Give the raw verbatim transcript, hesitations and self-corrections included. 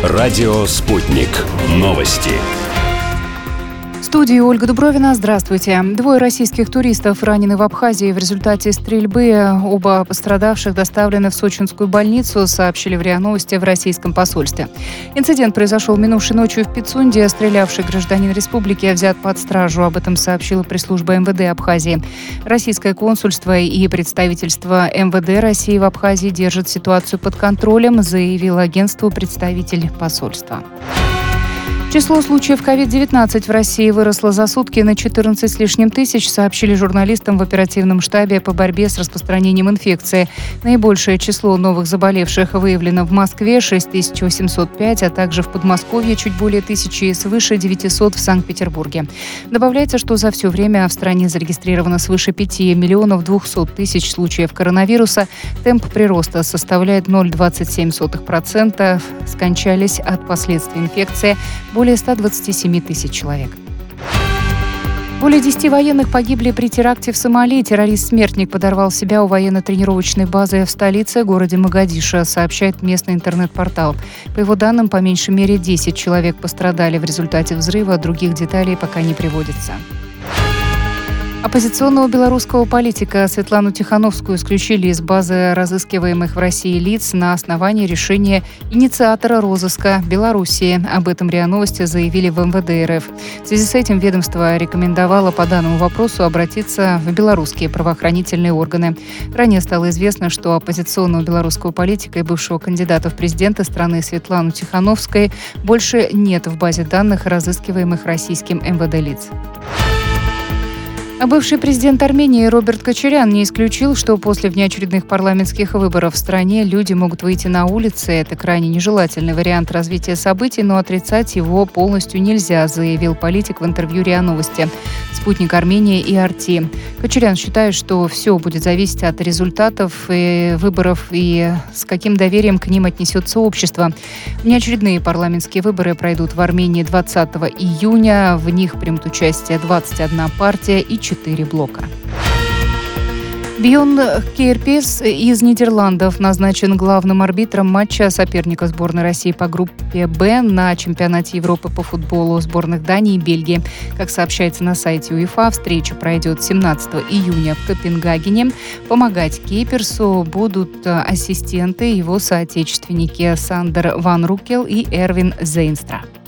Радио «Спутник». Новости. В студии Ольга Дубровина. Здравствуйте. Двое российских туристов ранены в Абхазии в результате стрельбы. Оба пострадавших доставлены в сочинскую больницу, сообщили в РИА Новости в российском посольстве. Инцидент произошел минувшей ночью в Пицунде. Стрелявший гражданин республики взят под стражу. Об этом сообщила пресс-служба эм вэ дэ Абхазии. Российское консульство и представительство эм вэ дэ России в Абхазии держат ситуацию под контролем, заявил агентству представитель посольства. Число случаев ковид девятнадцать в России выросло за сутки на четырнадцать с лишним тысяч, сообщили журналистам в оперативном штабе по борьбе с распространением инфекции. Наибольшее число новых заболевших выявлено в Москве – шесть тысяч восемьсот пять, а также в Подмосковье чуть более тысячи и свыше девятисот в Санкт-Петербурге. Добавляется, что за все время в стране зарегистрировано свыше пяти миллионов двухсот тысяч случаев коронавируса. Темп прироста составляет ноль целых двадцать семь сотых процента. Скончались от последствий инфекции более ста двадцати семи тысяч человек. Более десяти военных погибли при теракте в Сомали. Террорист-смертник подорвал себя у военно-тренировочной базы в столице, городе Могадишо, сообщает местный интернет-портал. По его данным, по меньшей мере десять человек пострадали в результате взрыва. Других деталей пока не приводится. Оппозиционного белорусского политика Светлану Тихановскую исключили из базы разыскиваемых в России лиц на основании решения инициатора розыска Белоруссии. Об этом РИА Новости заявили в эм вэ дэ эр эф. В связи с этим ведомство рекомендовало по данному вопросу обратиться в белорусские правоохранительные органы. Ранее стало известно, что оппозиционного белорусского политика и бывшего кандидата в президенты страны Светлану Тихановской больше нет в базе данных разыскиваемых российским эм вэ дэ лиц. А бывший президент Армении Роберт Кочарян не исключил, что после внеочередных парламентских выборов в стране люди могут выйти на улицы. Это крайне нежелательный вариант развития событий, но отрицать его полностью нельзя, заявил политик в интервью РИА Новости. Спутник Армении и Арти. Кочарян считает, что все будет зависеть от результатов выборов и с каким доверием к ним отнесется общество. Внеочередные парламентские выборы пройдут в Армении двадцатого июня. В них примут участие двадцать одна партия и четыре блока. Бьорн Кьерпес из Нидерландов назначен главным арбитром матча соперника сборной России по группе «Б» на чемпионате Европы по футболу сборных Дании и Бельгии. Как сообщается на сайте УЕФА, встреча пройдет семнадцатого июня в Копенгагене. Помогать Кьерпесу будут ассистенты, его соотечественники Сандер Ван Рукел и Эрвин Зейнстра.